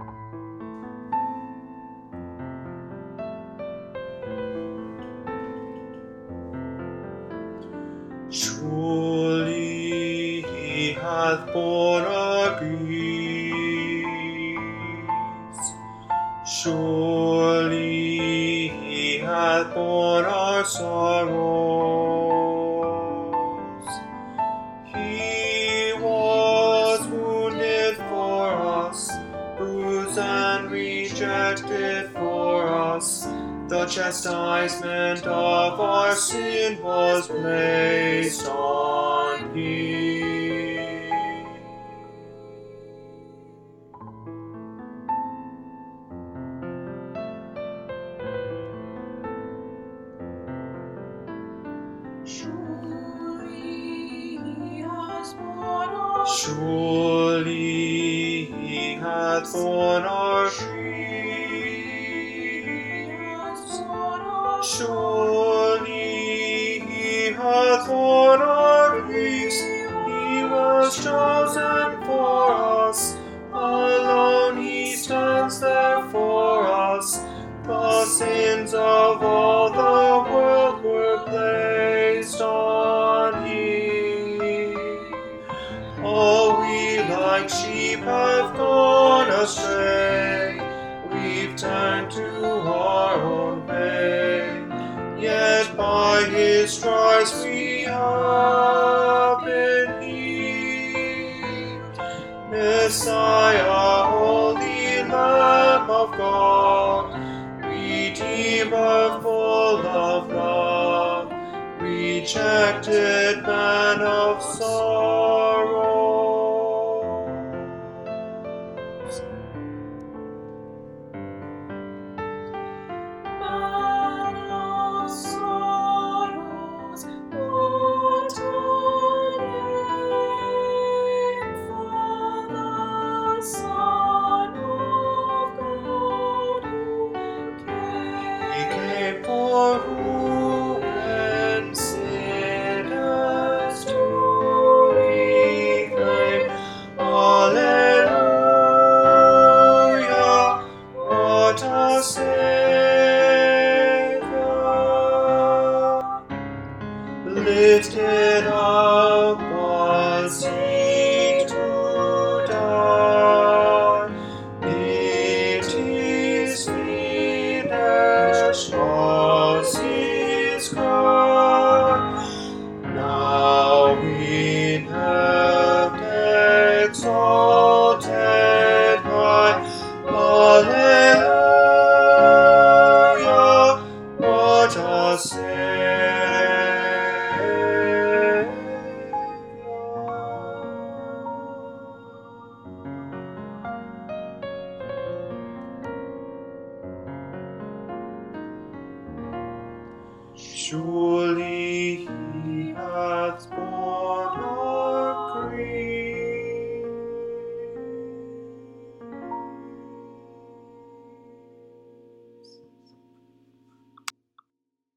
Surely he hath borne our griefs. Surely he hath borne our sorrows. He was wounded for us, bruised and rejected for us. The chastisement of our sin was placed on him. Surely he hath borne our griefs. Surely he hath borne our griefs. He was chosen for us. Alone he stands there for us. The sins of all the world were placed on him. All we like sheep have gone astray. We've turned to our own way. Yet by his stripes we have been healed. Messiah, Holy Lamb of God, Redeemer full of love, rejected Man of sorrows. Man of sorrows, what a name for the Son of God who He came. came for ruin, sinners to reclaim. Alleluia, what a Savior! Lifted up was he to die. It is finished was his cry. Now in heaven exalted high. Alleluia, what a Surely he hath borne